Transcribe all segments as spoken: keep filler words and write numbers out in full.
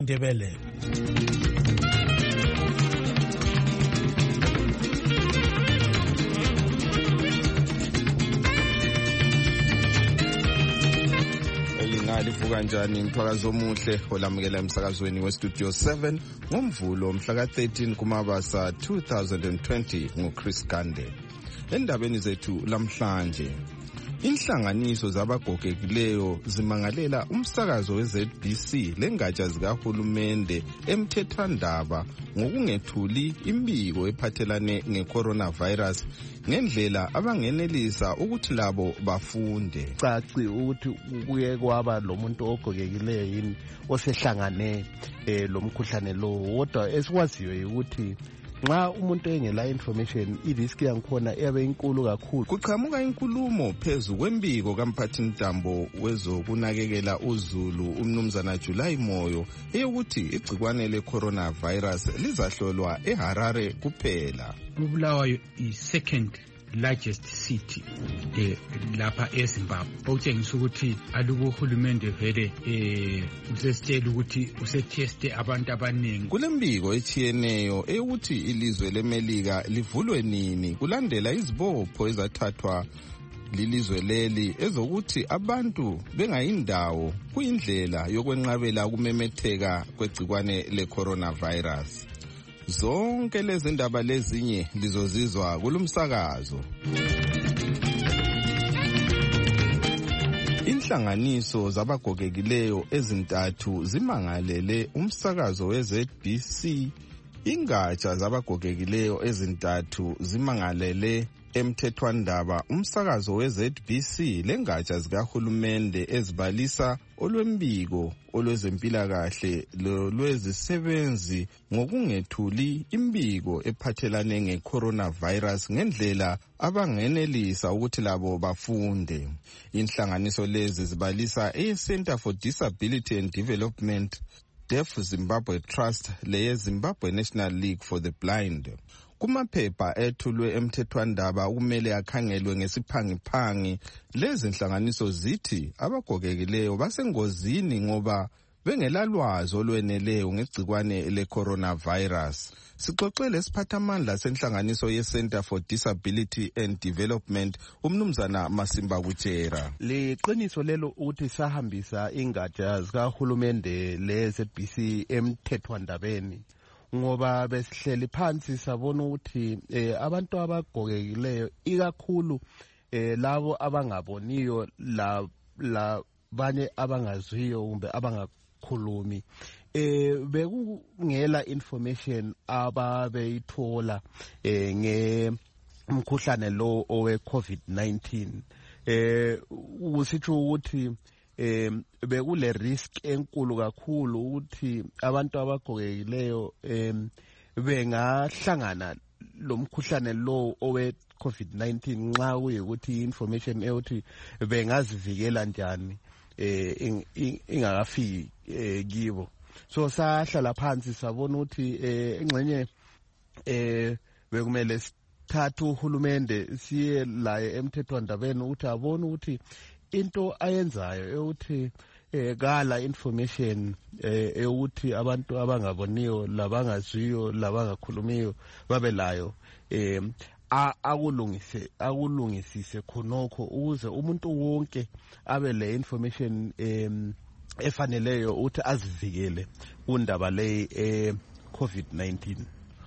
Ndebele. Livuka kanjani mthwakazi omuhle olamukela emsakazweni westudio seven ngomvulo mhla ka thirteen kuMabasa two thousand twenty nguChris Gande. Endabeni zethu lamhlanje, inhlanganiso zabagogekileyo zimangalela umsakazo we-Z B C lengatsha zikahulumende emthethwandaba ngokungethuli imbiko ephathelane nge-coronavirus ngendlela abangenelisa ukuthi labo bafunde. Caci ukuthi kuye kwaba lo muntu ogogekileyo yini osehlangane eh, lo mkhuhlane lo, kodwa esikwaziyo ukuthi nxa umuntu engela information irisk yangikhona yabe inkulu kakhulu. Kuqhamuka inkulumo phezu kwembiko kamphathintambo wezokunakekela uzulu umnumzana July Moyo eyokuthi igcikwane le-coronavirus lizahlolwa eHarare kuphela. Bulawayo i-second largest city eh, lapha eZimbabwe, okutshengisa ukuthi alubo uhulumende vele eh, usesitshela ukuthi useteste abantu abaningi. Kulembiko etshiyeneyo eyokuthi ilizwe leMelika livulwe nini kulandela izibopho ezathathwa lilizwe leli ezokuthi abantu bengayindawo kuyindlela yokwenqabela ukumemetheka kwegcikwane le-coronavirus. Zonke lezi ndaba lezinye lizozizwa kulumsakazo. Inhlanganiso zabagogekileyo ezintathu zimangalele umsakazo we-Z B C. Ingatsha zabagogekileyo ezintathu zimangalele emthethwandaba umsakazo we-Z B C lengatsha zikahulumende ezibalisa olwembiko olwezempilakahle lolwezisebenzi ngokungethuli imbiko ephathelane nge-coronavirus ngendlela abangenelisa ukuthi labo bafunde. Inhlanganiso lezi zibalisa i-Center for Disability and Development, Deaf Zimbabwe Trust leye-Zimbabwe National League for the Blind. Kumaphepha ethulwe emthethwandaba kumele akhangelwe ngesiphangiphangi, lezi nhlanganiso zithi abagogekileyo basengozini ngoba bengelalwazi olweneleyo ngegcikwane le-coronavirus. Sixoxele isiphathamandla senhlanganiso ye-Center for Disability and Development umnumzana Masimba Kutshera. Liqiniso lelo ukuthi sahambisa ingatsha zikahulumende le-Z B C emthethwandabeni ngoba besihleli phansi sabona ukuthi eh, abantu abagogekileyo ikakhulu eh, labo abangaboniyo la labanye abangazwiyo kumbe abangakhulumi eh bekungela information ababeyithola eh ngemkhuhlane lo owe COVID nineteen. eh usitsho ukuthi eh bekule risk enkulu kakhulu ukuthi abantu abagogekileyo eh bengahlangana lo mkhuhlane lo owe COVID nineteen nxa kuyikuthi information eyothi bengazivikela njani eh ingakafiki kibo. So sahlala phansi sabona ukuthi eh engxenye eh bekumele sithathe uhulumende siye laye emthethwandabeni ukuthi abone ukuthi into ayenzayo ukuthi eh kala information eh ukuthi abantu abangaboniyo labangazwiyo labangakhulumiyo babe layo eh akulungise akulungisise khonokho ukuze umuntu wonke abe le information em efaneleyo ukuthi azivikele undaba le eh COVID nineteen.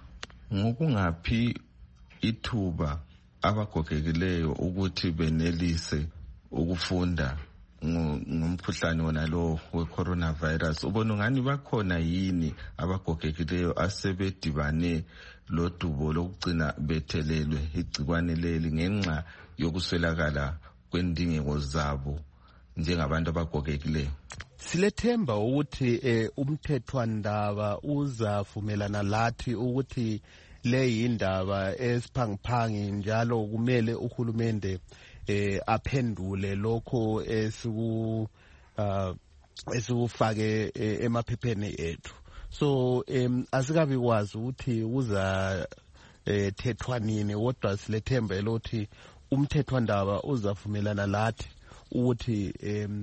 Ngokungaphi ithuba abagogekileyo ukuthi benelise ukufunda ngomkhuhlane wona lo we-coronavirus? Ubona ngani bakhona yini abagogekileyo asebedibane lodubo lokugcina bethelelwe igcikwane leli ngenxa yokuswelakala kwendingeko zabo njengabantu abagogekileyo? Silethemba ukuthi eh, umthethwandaba uzavumelana lathi ukuthi le yindaba esiphangiphangi njalo kumele uhulumende eh aphendule lokho esiku uh, esikufake eh, emaphepheni ethu. So um asikabi kwazi ukuthi uza eh, thethwa nini, kodwa silethemba elothi umthethwandaba uzavumelana lathi ukuthi um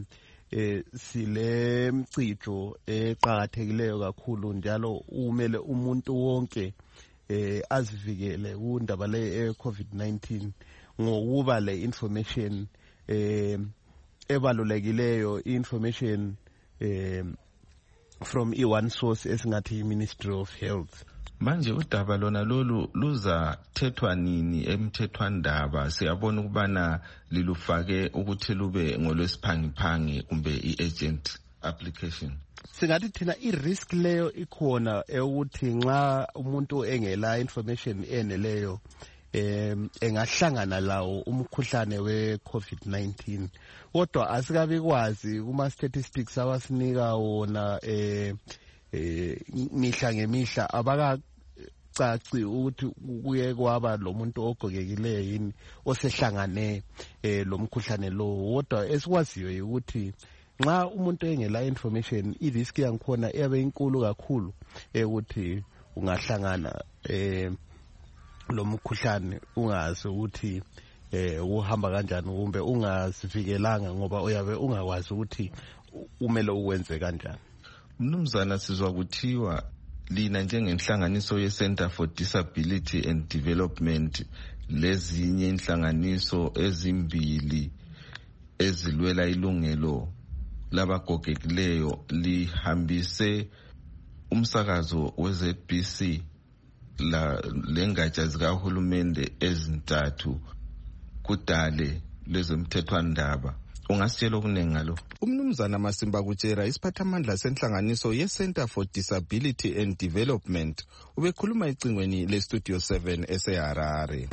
eh sile mcijo eqhakathekileyo kakhulu njalo umele umuntu wonke eh azivikele undaba le COVID nineteen ngokuba le information eh ebalulekileyo information eh from i one source esingathi Ministry of Health. Manje udaba lona lolu luza thethwa nini emthethwandaba? Siyabona ukubana lilufake ukuthi lube ngolwesiphangiphangi kumbe i-agent application. Singathi thina i-risk leyo ikhona ukuthi nxa umuntu engela information eneleyo em engahlangana lawo umkhuhlane we COVID nineteen. Kodwa asikabikwazi kuma statistics abasinika wona eh mihla ngemihla abaka caci ukuthi kuye kwaba lo muntu ogogekileyo yini osehlangane eh lo mkhuhlane lo. Kodwa esikwaziyo ukuthi nxa umuntu engela information i-risk yangikhona iyabe inkulu kakhulu ukuthi ungahlangana eh lo mkhuhlane ungazi ukuthi eh uhamba kanjani kumbe ungazivikelanga ngoba uyabe ungakwazi ukuthi umele ukwenze kanjani. Mnumzana sizwa kuthiwa lina njengenhlanganiso ye-Center for Disability and Development lezinye inhlanganiso ezimbili ezilwela ilungelo labagogekileyo lihambise umsakazo we-Z B C la lengatsha zikahulumende ezintathu kudale lezomthethwandaba. Ungasitshela okuningi ngalo? Umnumzana Masimba Kutshera isiphathamandla senhlanganiso ye-Center for Disability and Development ubekhuluma icingweni le-Studio seven eseHarare.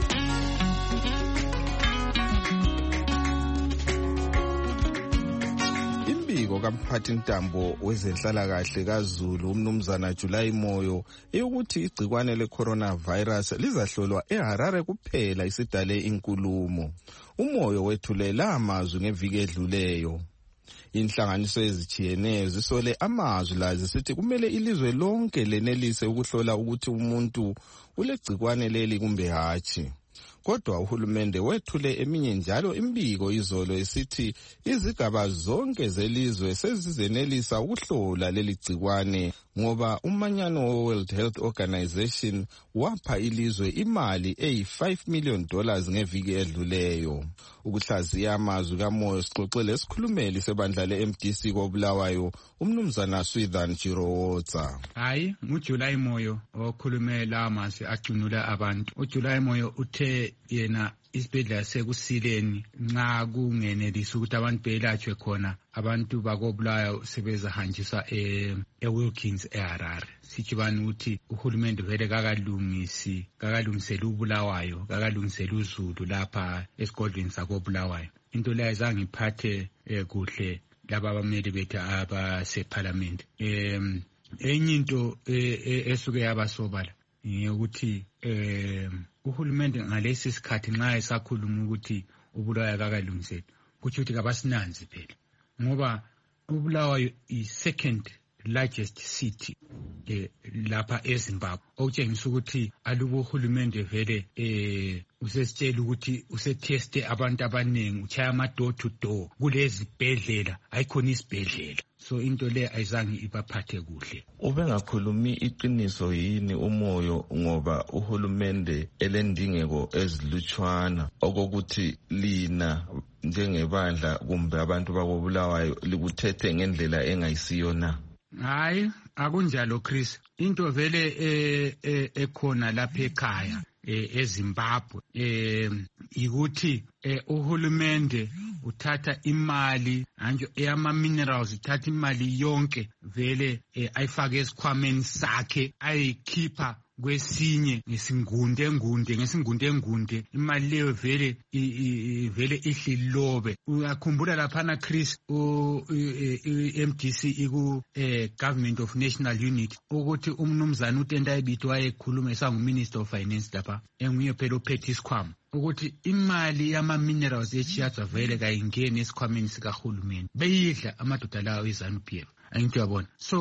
Imbiko kamphathi ntambo wezenhlalakahle kaZulu umnumzana July Moyo eyokuthi igcikwane le-coronavirus lizahlolwa eHarare kuphela isidale inkulumo. Umoyo wethulela amazwi ngeviki edluleyo. Inhlanganiso ezijiyeneyo zisole amazwi la zisithi kumele ilizwe lonke lenelise ukuhlola ukuthi umuntu ulegcikwane leli kumbe hatshi. Kodwa uhulumende wethule eminye njalo imbiko izolo esithi izigaba zonke zelizwe sezizenelisa ukuhlola leli gcikwane ngoba umanyano we-World Health Organization wapha ilizwe imali eyi five million dollars ngeviki edluleyo. Ukuhlaziya amazwi kaMoyo sixoxe lesikhulumeli sebandla le-M D C koBulawayo umnumzana Swithan Jirowotsa. Hayi nguJuly Moyo okhulumela amazwi agcunula abantu. uJuly Moyo uthe yena isibhedlela sekusileni nxa kungenelisa ukuthi abantu belatshwe khona abantu bakoBulawayo sebezahanjiswa e eWilkins eHarare. Sichibani ukuthi uhulumende vele kakalungisi kakalungisela uBulawayo kakalungisela uZulu lapha esigodlweni sakoBulawayo. Into leyo azange iphathe kuhle laba abameli bethu abaseParliament. em enye into esuke yabasobala ukuthi eh uhulumende ngalesi sikhathi nxa esakhuluma ukuthi uBulawayo kakalungisela kuthi ukuthi kabasinanzi phela ngoba uBulawayo i-second largest city eh lapha eZimbabwe okutshengisa ukuthi alubo uhulumende vele eh usesitshela ukuthi useteste abantu abaningi uchaya ama door to door kulezi bhedlela ayikhona isibhedlela. So into le ayizange ibaphathe kuhle. Ubengakhulumi iqiniso yini umoyo ngoba uhulumende elendingeko ezilutshwana okokuthi lina njengebandla kumbe abantu bakoBulawayo likuthethe ngendlela engayisiyo na? Hayi akunjalo Chris. Into vele eh ekhona lapha ekhaya eZimbabwe eh ikuthi uhulumende uthatha imali anje eyama minerals uthatha imali yonke vele ayifake esikhwameni sakhe ayikhipha kwesinye ngesingunde ngunde ngesingunde ngunde imali leyo vele vele ihlilobe. Uyakhumbula lapha na Chris u M D C iku Government of National Unity ukuthi umnumzana uTenda Ebito wayekhuluma esangu Minister of Finance lapha enguye phela ophethe isikhwama ukuthi imali yama minerals echiyatswa vele kayingeni esikhwameni sikahulumeni beyidla amadoda lawo eZANU-P F. Ayinto yabona. So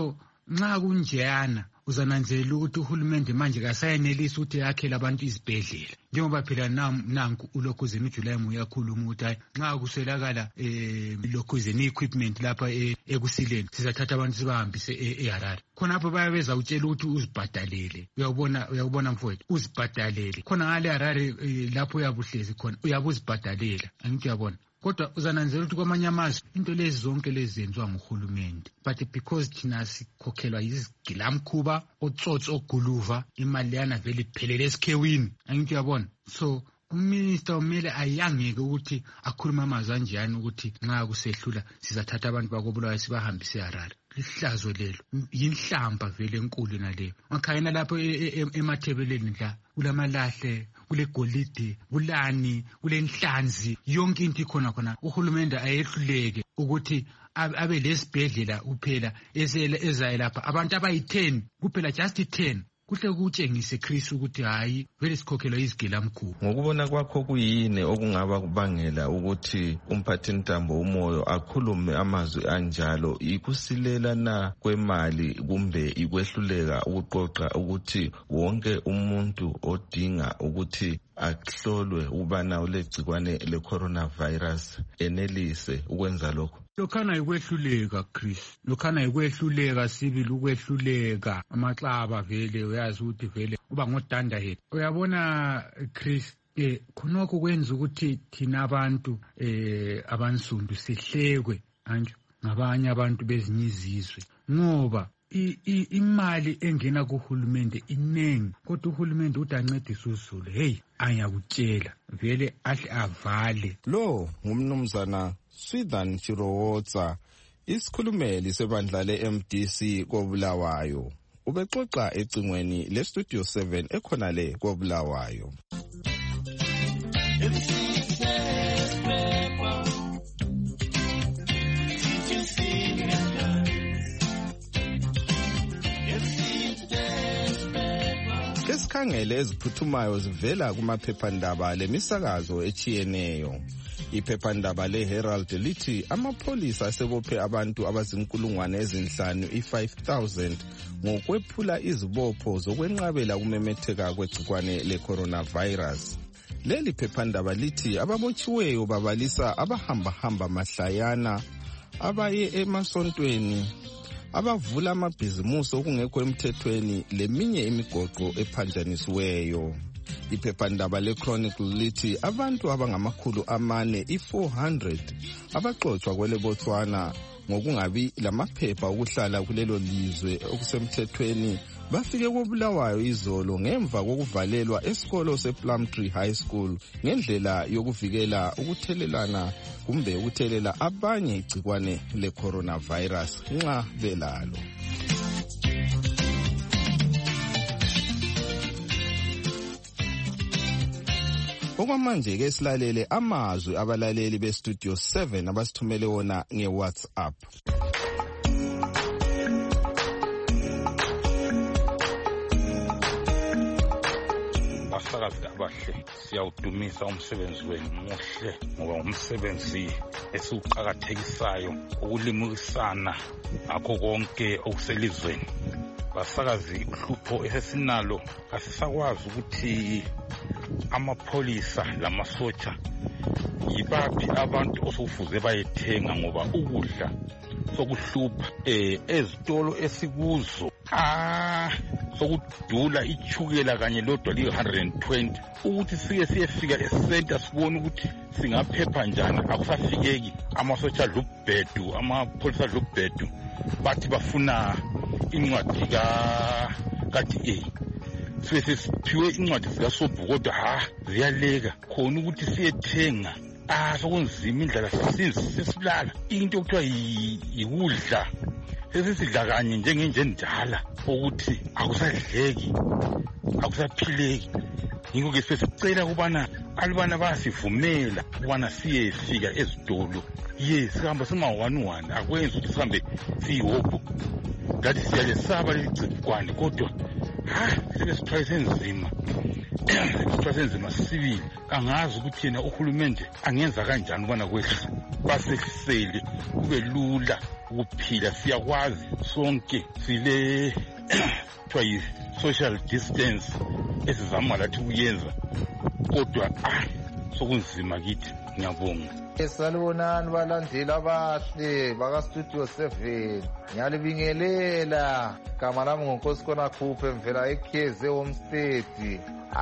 nxa kunjeyana uzananzelela ukuthi uhulumende manje kasayenelisi ukuthi yakhele abantu izibhedlela njengoba phela nanku ulokhuzeni uJuly Moyo uyakhuluma ukuthi hayi nxa kuselakala eh lokhuzeni equipment lapha ekusileni sizathatha abantu sibahambise eHarare khonapho bayabeza utshela ukuthi uzibhadalele uyabona uyabona mfowethu uzibhadalele khona ngale Harare lapho uyabuhlezi khona uyabuzibhadalela angithi uyabona kodwa uzananzela ukuthi kwamanye amazwe into lezi zonke lezi zenziwa nguhulumende but because thina sikhokhelwa yizigilamkhuba otsotsi oguluva imali yana vele iphelele esikhewini angithi uyabona so uminister umele ayangeke ukuthi akhuluma amazwi anjani ukuthi nxa kusehlula sizathatha abantu bakobulawayo sibahambise eHarare lihlazo lelo yinhlamba vele enkulu naleyo ngakhayena lapho emathebeleni la kulamalahle kule golide kulani kule nhlanzi yonke into ikhona khona uhulumende ayehluleke ukuthi abe lesibhedlela kuphela ezayela lapha abantu abayi ten kuphela just ten kuhle kutshengise Chris ukuthi hayi vele sikhokhelwa izigilamkhuba. Ngokubona kwakho kuyini okungaba kubangela ukuthi umphathintambo uMoyo akhulume amazwi anjalo ikusilela na kwemali kumbe ikwehluleka ukuqoqa ukuthi wonke umuntu odinga ukuthi ahlolwe ubana ulegcikwane le coronavirus enelise ukwenza lokho? Lokhana yikwehluleka Chris lokhana yikwehluleka sibili ukwehluleka amaxaba vele uyazi ukuthi vele uba ngodanda yethu uyabona Chris eh khonoko kwenza ukuthi thina abantu eh abansundu sihlekwe anje ngabanye abantu bezinye izizwe ngoba imali engena kuhulumende inengi kodwa uhulumende udancedisa uZulu hey ayakutshela vele ahle avale. Lo ngumnumzana Swithan Chirowotsa isikhulumeli sebandla le-M D C koBulawayo ubexoxa ecingweni le-Studio seven ekhona le koBulawayo. Esikhangele eziphuthumayo zivela kumaphephandaba lemisakazo echiyeneyo. Iphephandaba le-Herald lithi amapholisa asebophe abantu abazinkulungwane ezinhlanu i-five thousand ngokwephula izibopho zokwenqabela kumemetheka kwegcikwane le-coronavirus. Leli phephandaba lithi ababotshiweyo babalisa abahamba-hamba mahlayana abaye emasontweni abavula amabhizimusi okungekho emthethweni leminye imigoqo ephanjanisiweyo. Iphephandaba le-Chronicle lithi abantu abangamakhulu amane i-four hundred abaxotshwa kwele Botswana ngokungabi lamaphepha okuhlala kulelo lizwe okusemthethweni bafike koBulawayo izolo ngemva kokuvalelwa esikolo sePlumtree High School ngendlela yokuvikela ukuthelelana kumbe ukuthelela abanye igcikwane le-coronavirus nxa belalo. Okwamanje ke silalele amazwi abalaleli beStudio seven abasithumele wona ngeWhatsApp. Basakazi abahle siyawudumisa umsebenzi wenu muhle ngoba umsebenzi esiuqhakathekisayo ukulimukisana akho konke okuselizweni. Basakazi uhlupho esesinalo asisakwazi ukuthi amapholisa lamasotsha yibaphi abantu osokufuze bayethenga ngoba ukudla sokuhlupha eh ezitolo esikuzo ah sokudula ichukela kanye lodwa li one hundred twenty ukuthi sike siyefika esenta sibone ukuthi singaphepha njani akusafikeki. Amasotsha lubhedu amapholisa lubhedu bathi bafuna incwadi ka kathi eh sibe siphiwe incwadi zikaSobhu kodwa ha ziyaleka khona ukuthi siyethenga ah sokunzima indlela sesilala into okuthiwa yikudla sesisidla kanye njengenje njala ukuthi akusadleki akusaphileki. Yingo ke sesicela kubana alibana basivumela kubana siyefika ezitolo yes sihamba sima one one akwenzi ukuthi sihambe siyihobo ngathi siyalesaba leligcikwane kodwa ha sebesithwayise enzima sebesithwayise enzima sibili angazi ukuthi yena uhulumende angenza kanjani ubana kwehla basehlisele kube lula ukuphila siyakwazi sonke sile kuthiwa yi-social distance esizama lathi ukuyenza kodwa ah sokunzima kithi. Ngiyabonga. Salibonani balandeli abahle baka-Studio seven. Ngiyalibingelela. Gama lami nguNkosikhona Khuphe mvela eKheze Homestead.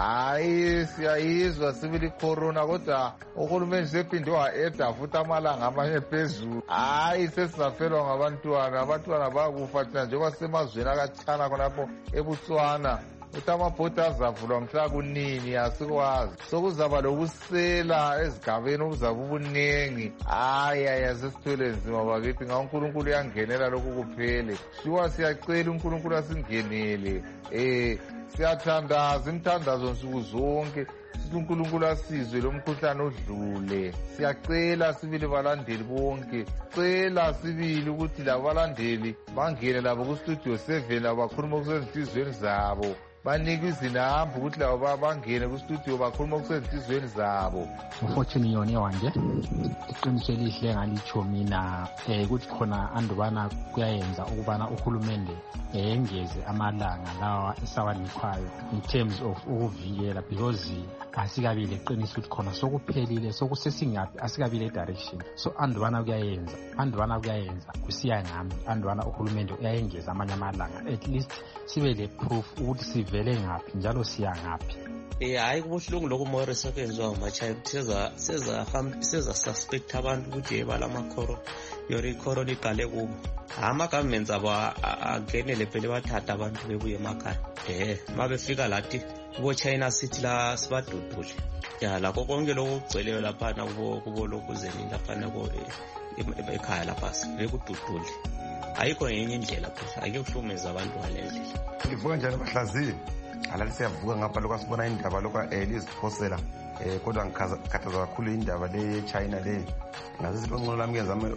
Hayi siyayizwa sibili corona kodwa uhulumeni sephinde wa-eda futhi amalanga amanye phezulu. Hayi sesizafelwa ngabantwana, abantwana bayakufa thina njengoba semazweni akatshana khonapho eBotswana. Uthi amabhodi azavulwa mhla kunini asikwazi, sokuzaba lokusela ezigabeni okuzaba ubuningi. Hayi hayi sesithwele nzima bakithi, nga uNkulunkulu uyangenela lokhu kuphele. Shuwa siyacela uNkulunkulu asingenele. Eh siyathandaza imthandazo nsuku zonke sithi uNkulunkulu asizwe lo mkhuhlane odlule. Siyacela sibili balandeli bonke, cela sibili ukuthi labalandeli bangene labo ku-Studio seven bakhuluma kusezinhlizweni zabo, banike izinamba ukuthi labo bangene ku-studio bakhuluma kusezinhlizweni zabo. Unfortunately yona wanje iqiniso elihle ngalitsho mina eh ukuthi khona andubana kuyayenza ukubana uhulumende engeze amalanga lawa esawanikwayo in terms of ukuvikela, because asikabile iqiniso ukuthi khona sokuphelile sokusesingaphi asikabile direction. So andubana kuyayenza andubana kuyayenza kusiya ngami andubana uhulumende uyayengeza amanye amalanga, at least sibe le proof ukuthi sivele ngaphi njalo siya ngaphi. Eh hayi kubuhlungu lokho Morris akwenzwa uMachayi seza seza seza suspect abantu ukuthi balama khoro yori khoro liqale kubo. Ama governments aba agenele phela bathatha abantu bebuye emakhaya. Eh mabefika lathi kubo China City la sibadudule. Ya lakho konke lokugcweleyo lapha na kubo kubo lokuzeni lapha na ko ekhaya lapha bekududule. Ayikho yenye indlela phela, ake kuhlumeza abantu walendlela. Ngivuka njalo bahlaziye alali siyavuka ngapha lokho sibona indaba lokho eliziphosela eh kodwa ngikhathaza kakhulu indaba le China le. Ngathi lonqolo lami ngezama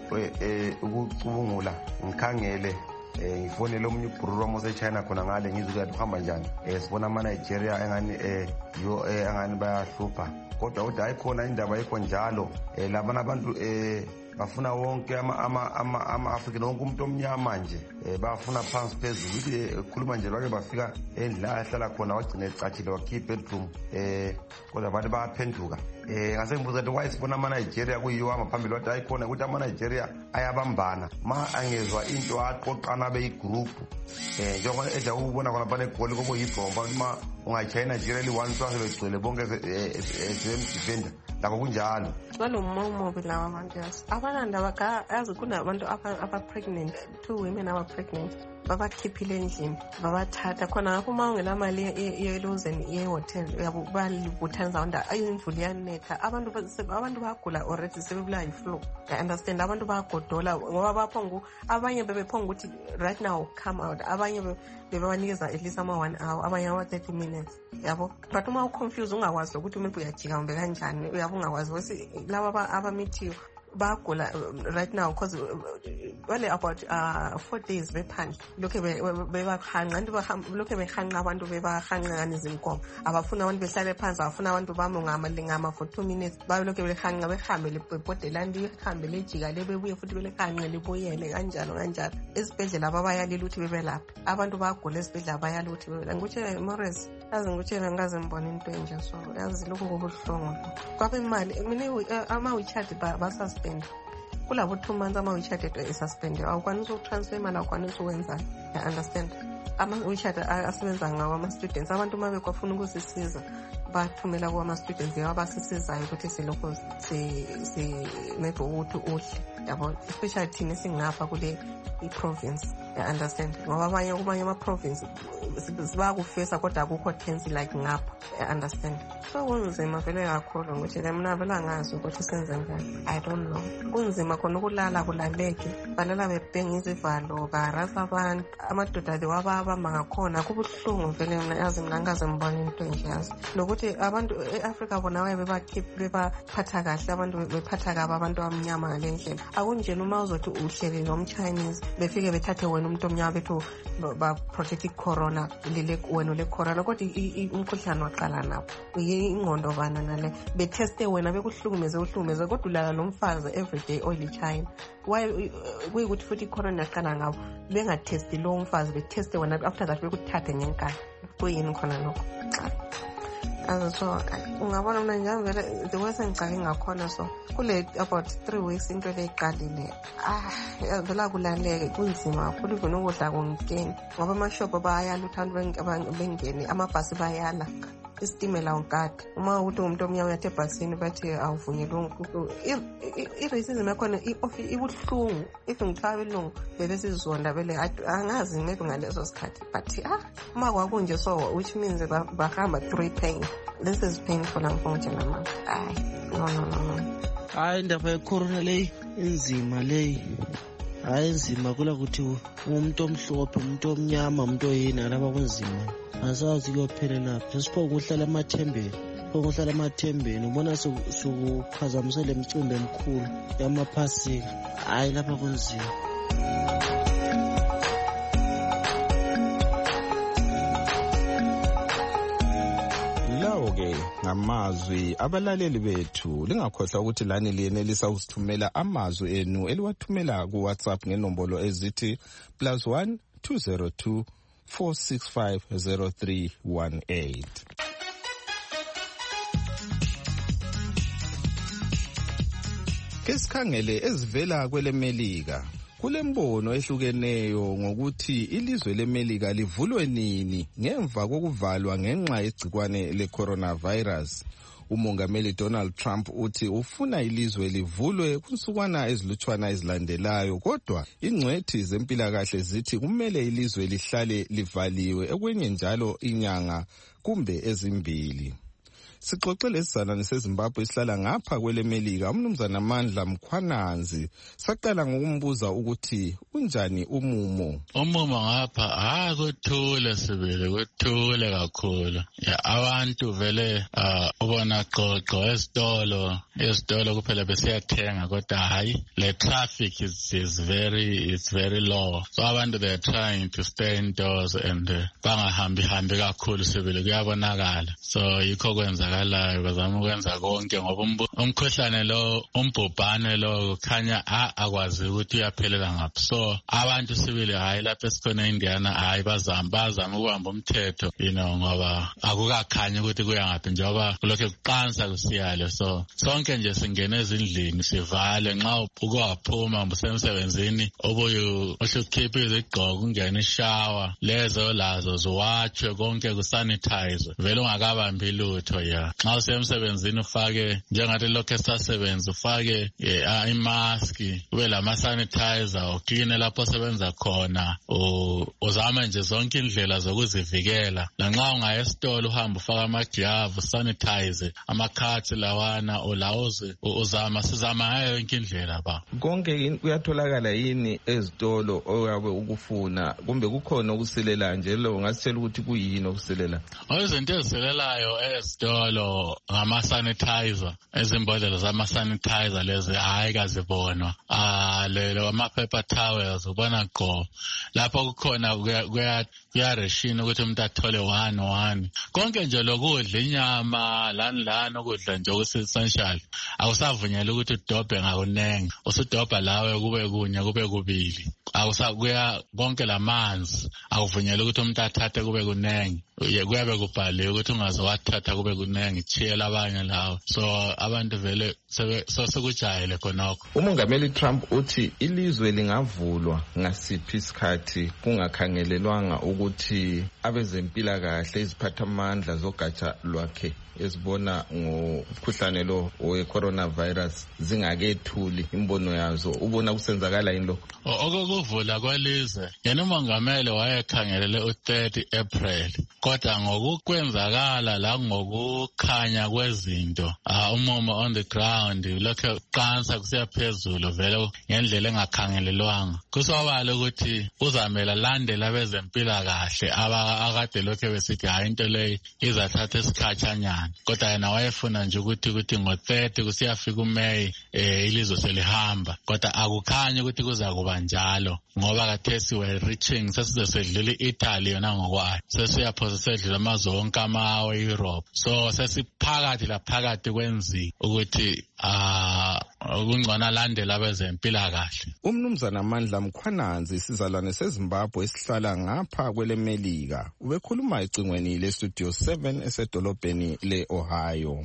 ukucubungula ngikhangele eh ngifone lo munye ubhuru wamo seChina khona ngale ngizwe ukuthi uhamba njani. Eh sibona ama Nigeria engani eh yo engani bayahlupha kodwa uthi ayikhona indaba ayikho njalo. Eh labana abantu eh bafuna wonke ama ama ama ama African wonke umuntu omnyama nje eh bafuna phansi phezulu ukuthi ekhuluma nje bake bafika endla ahlala khona wagcina ecatshile wakhipha bedroom eh kodwa abantu bayaphenduka. Eh ngase ngibuza ukuthi why sibona ama Nigeria kuyiwa amaphambili wathi ayikhona ukuthi ama Nigeria ayabambana ma angezwa into aqoqana beyigroup eh njengoba eja ukubona khona bane goli kobo yibhomba uma ungachina Nigeria li one twase begcwele bonke em defender lapho kunjalo. Balomomo bilawa abantu yas abalanda baka yazi kunabantu aba pregnant, two women aba pregnant babakhiphile endlini babathatha khona ngapho uma ungela mali yelozeni yehotel uyabuthanza onda imvula yanetha abantu abantu bayagula already sebebula yiflu. I understand abantu bayagodola ngoba baphongu abanye bebephonga ukuthi right now come out, abanye bebanikeza at least ama one hour abanye ama thirty minutes yabo. But uma uconfuse ungakwazi ukuthi umuntu uyajika kumbe kanjani uyabo ungakwazi ukuthi laba abamithiyo bagula right now because well about uh four days bephandle lokho bebahanqa abantu bahamba lokho behanqa abantu bebahanqa izinkomo abafuna abantu behlale phansi abafuna abantu bamongama lingama for two minutes bayo lokho behanqa behambe lebhodelandi behambe lejika lebebuye futhi belehanqe libuyele kanjalo kanjalo. Esibhedlela ababayalila ukuthi bebelapha abantu bagula esibhedlela bayala ukuthi bebelapha. Ngikuthi Morris yazi ngikuthi ngaze ngibona into enje so yazi lokho kubuhlungu kwabe imali mina ama WeChat basa suspend kulabo two months ama WeChat eto suspend awukwanisa ukutransfer imali awukwanisa ukwenza. I understand ama WeChat asebenza ngawo ama students abantu mabe kwafuna ukusisiza bathumela kwa ama students yabasisizayo ukuthi silokho si si maybe ukuthi uhle yabo especially thina singapha kule i-province. I understand ngoba abanye kumanye ama-province sibakufesa kodwa akukho tense like ngapha. I understand so kunzima vele kakhulu ukuthi le mina vele angazi ukuthi senze njani. I don't know kunzima khona ukulala kulaleke balala bebhenga izivalo barasa abantu amadoda wababamba ngakhona kubuhlungu vele mina yazi mina ngaze ngibone into enje yazi lokuthi abantu e-Africa bona waye bebakhipha bebaphatha kahle abantu bephatha kabi abantu abamnyama ngale ndlela akunjena uma uzothi uhlele nomChinese befike bethathe wena umuntu omnyama bethu ba-protect i-corona lile wena le-corona kodwa umkhuhlane waqala nabo ingqondo bana nale beteste wena bekuhlukumeze uhlukumeze kodwa ulala nomfazi everyday oyili-China why kuyikuthi futhi i-corona yaqala ngabo bengatesti lowo mfazi beteste wena after that bekuthathe ngenkani kuyini khona lokho so ungabona mna njalo vele the way sengicabe ngakhona so kule about three weeks into le iqalile ah vela kulaleke kunzima kakhulu even ukudla kongikeni ngoba amashopo bayalutha abantu bengene amabhasi bayala isitimela unkade uma uthi umuntu omnyama uyathe ebhasini bathi awuvunyelwe i-racism yakhona ibuhlungu if ngithabe ilungu bebe sizonda vele angazi maybe ngaleso sikhathi but ah uma kwakunje so which means bahamba through pain. This is painful unfortunately mama. Ay no no no no hayi indaba ye-corona leyi inzima leyi hayi inzima kula kuthi umuntu omhlophe umuntu omnyama umuntu oyini alaba kunzima asazi kuyophelela sesipho ukuhlala emathembeni ukuhlala emathembeni ubona sokuphazamisele imicimbi emkhulu yamaphasika hayi lapha kunzima. Lawo-ke ngamazwi abalaleli bethu lingakhohlwa ukuthi lani liyenelisa ukusithumela amazwi enu eliwathumela ku-WhatsApp ngenombolo ezithi plus one two zero two four six five zero three one eight. Ke sikhangele ezivela kwelemelika kulembono ehlukeneyo ngokuthi ilizwe lemelika livulwe nini ngemva kokuvalwa ngenxa yegcikwane le-coronavirus. Umongameli Donald Trump uthi ufuna ilizwe livulwe kunsukwana ezilutshwana ezilandelayo kodwa ingcwethi zempilakahle zithi kumele ilizwe lihlale livaliwe ekwenye njalo inyanga kumbe ezimbili. Sixoxe lesizalwane seZimbabwe isihlala ngapha kwelemelika umnumzana Mandla Mkhwananzi saqala ngokumbuza ukuthi unjani umumo. Umumo ngapha hayi kuthule sibili kuthule kakhulu ya abantu vele ubona qoqo esitolo esitolo kuphela besiyathenga kodwa hayi le traffic is, is very it's very low so abantu they are trying to stay indoors and bangahambi hambi kakhulu sibili kuyabonakala so yikho kwenza kalayo bazama ukwenza konke ngoba umkhuhlane lo umbhubhane lo khanya akwazi ukuthi uyaphelela ngaphi so abantu sibili hayi lapha esikhona Indiana hayi bazama bazama ukuhamba umthetho you know ngoba akukakhanyi ukuthi kuya ngaphi njengoba kulokho kuqansa kusiyale so sonke nje singena ezindlini sivale nxa ukuwaphuma msemsebenzini obuye uhlukhipa izigqoko ungena ishower lezo lazo ziwatshwe konke kusanitize vele ungakabambi lutho ya nxa usemsebenzini ufake njengathi lokho esasebenza ufake imask ube lama sanitizer ukline lapho osebenza khona uzama nje zonke indlela zokuzivikela lanxa ungaya esitolo uhamba ufaka amaglove sanitize amakhathi lawana olawuze uzama sizama ngayo yonke indlela ba konke kuyatholakala yini ezitolo oyabe ukufuna kumbe kukhona ukusilela nje lo ngasitshela ukuthi kuyini okusilela izinto eziselelayo ezitolo ngama sanitizer ezimbodlela zama sanitizer lezi hayi kazibonwa ah lelo ama paper towels ubona qho lapho kukhona kuya kuyareshini ukuthi umuntu athole one one konke nje lokudla inyama lani lani ukudla nje okuessential awusavunyela ukuthi udobhe ngakunenge usudobha lawe kube kunye kube kubili awusakuya konke lamanzi awuvunyela ukuthi umuntu athathe kube kunenge kuyabe kubhaliwe ukuthi ungaze wathatha kube kunenge chiyela abanye lawo so abantu vele sokujayele khonokho. Umongameli Trump uthi ilizwe lingavulwa ngasiphi isikhathi kungakhangelelwanga ukuthi abezempilakahle iziphathamandla zogatsha lwakhe esibona ngomkhuhlane lo we-coronavirus zingakethuli imbono yazo ubona kusenzakala yini lokho? Okokuvula kwelizwe yena umongameli wayekhangelele u-third April kodwa ngokukwenzakala la ngokukhanya kwezinto umumo on the ground lokho qansa kusiya phezulu vele ngendlela engakhangelelwanga kusobala ukuthi uzamela landela abezempilakahle abakade lokho besithi hayi into le izathatha isikhatshanyana kanjani kodwa yena wayefuna nje ukuthi ukuthi ngo-thirty kusiyafika uMay eh ilizwe selihamba kodwa akukhanye ukuthi kuzakuba njalo ngoba kathesi we reaching sesize sedlule iItaly yona ngokwayo sesiyaphosa sedlule amazwe wonke ama-Europe so sesiphakathi laphakathi kwenzi ukuthi ah ukungcona landela abezempilakahle. Umnumzana Mandla Mkhwananzi isizalwane seZimbabwe esihlala ngapha kwele Melika ubekhuluma ecingweni le Studio seven esedolobheni le Ohio.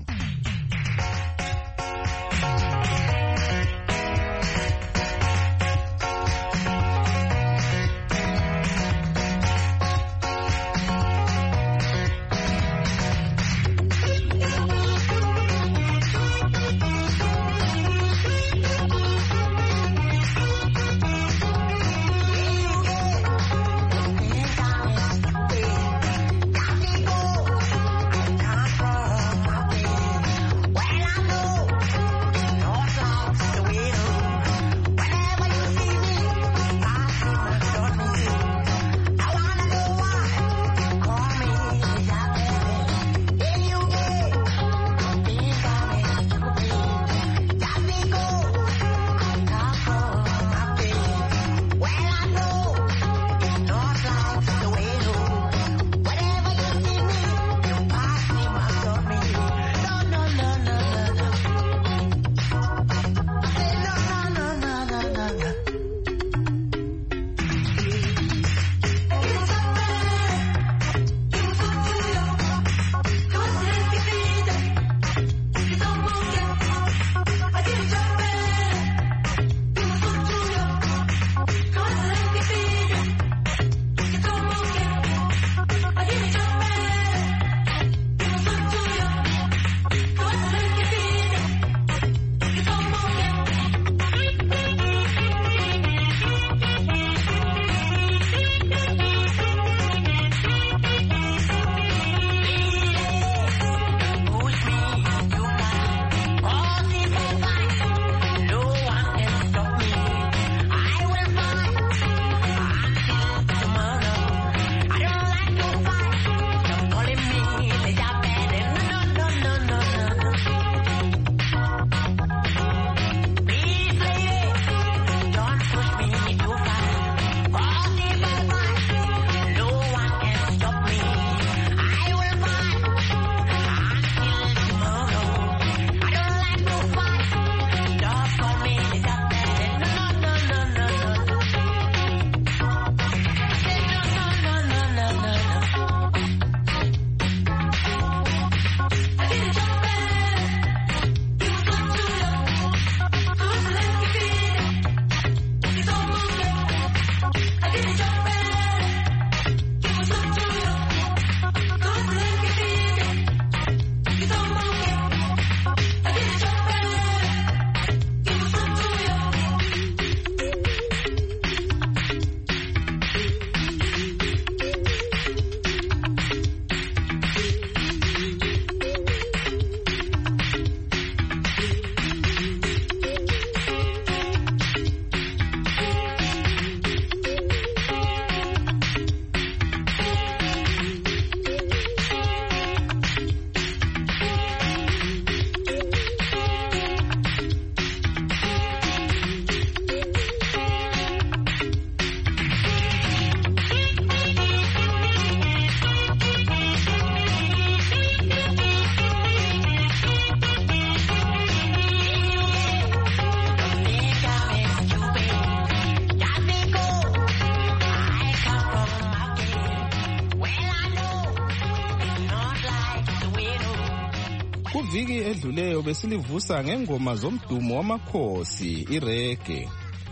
Kuviki edluleyo besilivusa ngengoma zomdumo wamakhosi irege.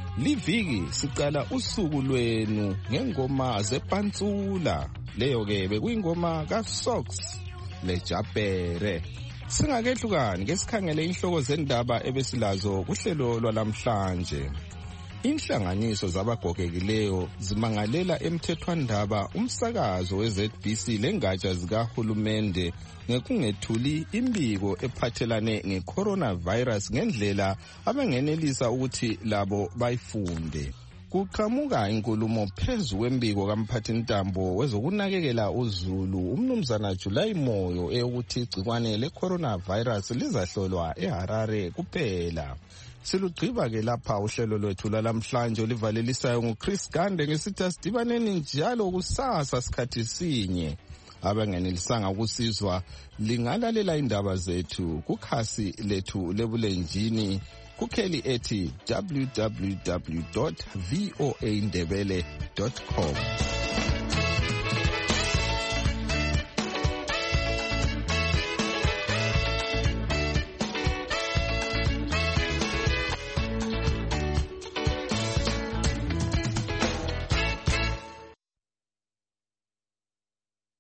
Liviki sicala usuku lwenu ngengoma zepantsula. Leyo ke bekuyingoma kaSox leJapere. Singakehlukani ke sikhangele inhloko zendaba ebesilazo kuhlelo lwalamhlanje. Inhlanganiso zabagogekileyo zimangalela emthethwandaba umsakazo we-Z B C lengatsha zikahulumende ngekungethuli imbiko ephathelane nge-coronavirus ngendlela abangenelisa ukuthi labo bayifunde. kuqhamuka inkulumo phezu kwembiko kamphathintambo wezokunakekela uzulu umnumzana July Moyo eyokuthi igcikwane le-coronavirus lizahlolwa eHarare kuphela. Silugqiba-ke lapha uhlelo lwethu lalamhlanje olivalelisayo nguChris Gande ngesithi asidibaneni njalo kusasa sikhathi sinye. Abangenelisanga ukusizwa lingalalela indaba zethu kukhasi lethu lebulenjini kukheli ethi w w w dot voa ndebele dot com.